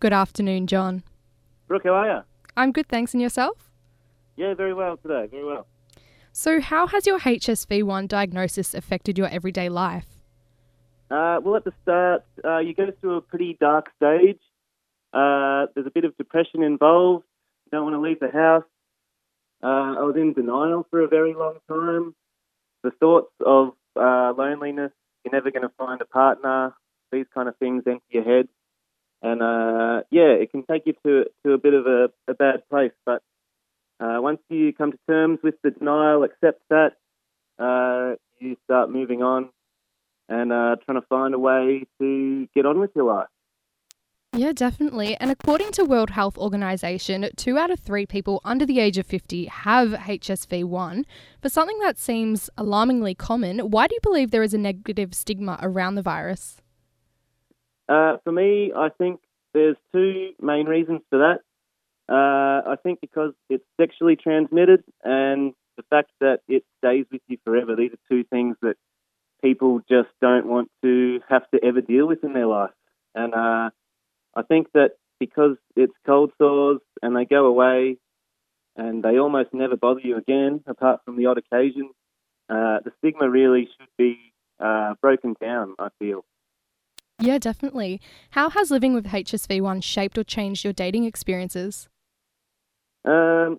Good afternoon, John. Brooke, how are you? I'm good, thanks. And yourself? Yeah, very well today, very well. So how has your HSV1 diagnosis affected your everyday life? Well, at the start, you go through a pretty dark stage. There's a bit of depression involved. You don't want to leave the house. I was in denial for a very long time. The thoughts of loneliness, you're never going to find a partner, these kind of things enter your head. And, it can take you to a bit of a bad place. But once you come to terms with the denial, accept that, you start moving on and trying to find a way to get on with your life. Yeah, definitely. And according to World Health Organization, 2 out of 3 people under the age of 50 have HSV1. For something that seems alarmingly common, why do you believe there is a negative stigma around the virus? For me, I think there's 2 main reasons for that. I think because it's sexually transmitted and the fact that it stays with you forever. These are 2 things that people just don't want to have to ever deal with in their life. And I think that because it's cold sores and they go away and they almost never bother you again, apart from the odd occasion, the stigma really should be broken down, I feel. Yeah, definitely. How has living with HSV1 shaped or changed your dating experiences? Um,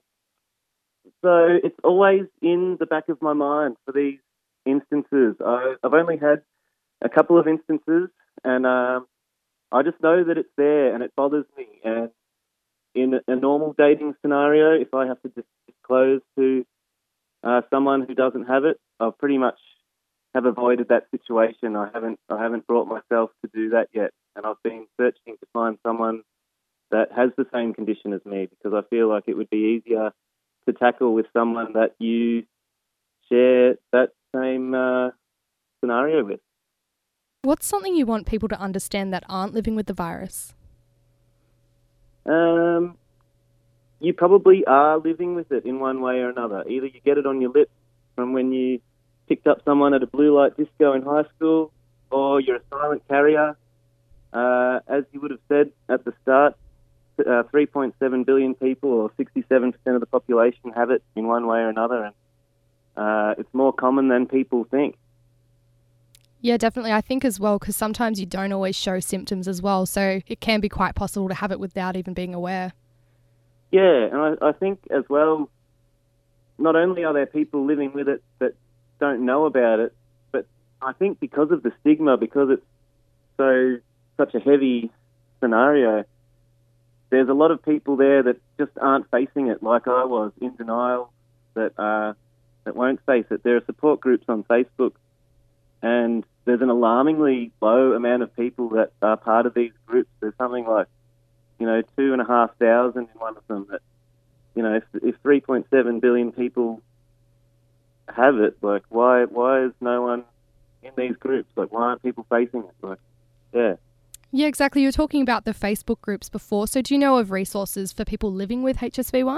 so it's always in the back of my mind for these instances. I've only had a couple of instances, and I just know that it's there and it bothers me. And in a normal dating scenario, if I have to disclose to someone who doesn't have it, I've pretty much have avoided that situation. I haven't brought myself to do that yet, and I've been searching to find someone that has the same condition as me because I feel like it would be easier to tackle with someone that you share that same scenario with. What's something you want people to understand that aren't living with the virus? You probably are living with it in one way or another. Either you get it on your lips from when you picked up someone at a blue light disco in high school, or you're a silent carrier. As you would have said at the start, 3.7 billion people, or 67% of the population, have it in one way or another, and it's more common than people think. Yeah, definitely. I think as well, because sometimes you don't always show symptoms as well, so it can be quite possible to have it without even being aware. Yeah, and I think as well, not only are there people living with it that don't know about it, but I think because of the stigma, because it's such a heavy scenario, there's a lot of people there that just aren't facing it like I was, in denial, that won't face it. There are support groups on Facebook, and there's an alarmingly low amount of people that are part of these groups. There's something like, 2,500 in one of them that, if 3.7 billion people have it, like, why is no one in these groups? Like, why aren't people facing it? Like, yeah. Yeah, exactly. You were talking about the Facebook groups before, so do you know of resources for people living with HSV1?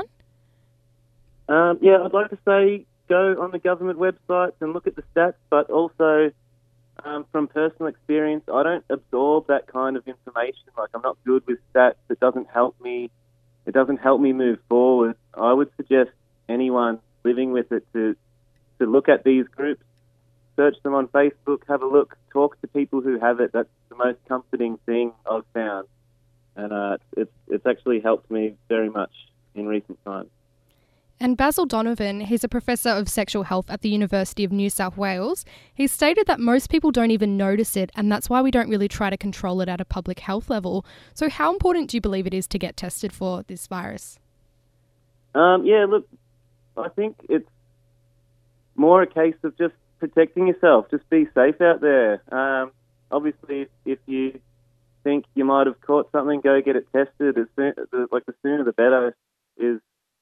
I'd like to say go on the government websites and look at the stats, but also from personal experience, I don't absorb that kind of information. Like, I'm not good with stats. It doesn't help me. It doesn't help me move forward. I would suggest anyone living with it to look at these groups, search them on Facebook, have a look, talk to people who have it. That's the most comforting thing I've found, and it's actually helped me very much in recent times. And Basil Donovan, he's a professor of sexual health at the University of New South Wales. He stated that most people don't even notice it, and that's why we don't really try to control it at a public health level. So how important do you believe it is to get tested for this virus? Look, I think it's more a case of just protecting yourself. Just be safe out there. Obviously, if you think you might have caught something, go get it tested. The sooner the better is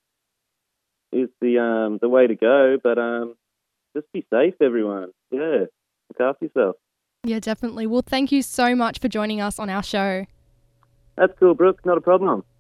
the way to go. But just be safe, everyone. Yeah, look after yourself. Yeah, definitely. Well, thank you so much for joining us on our show. That's cool, Brooke. Not a problem.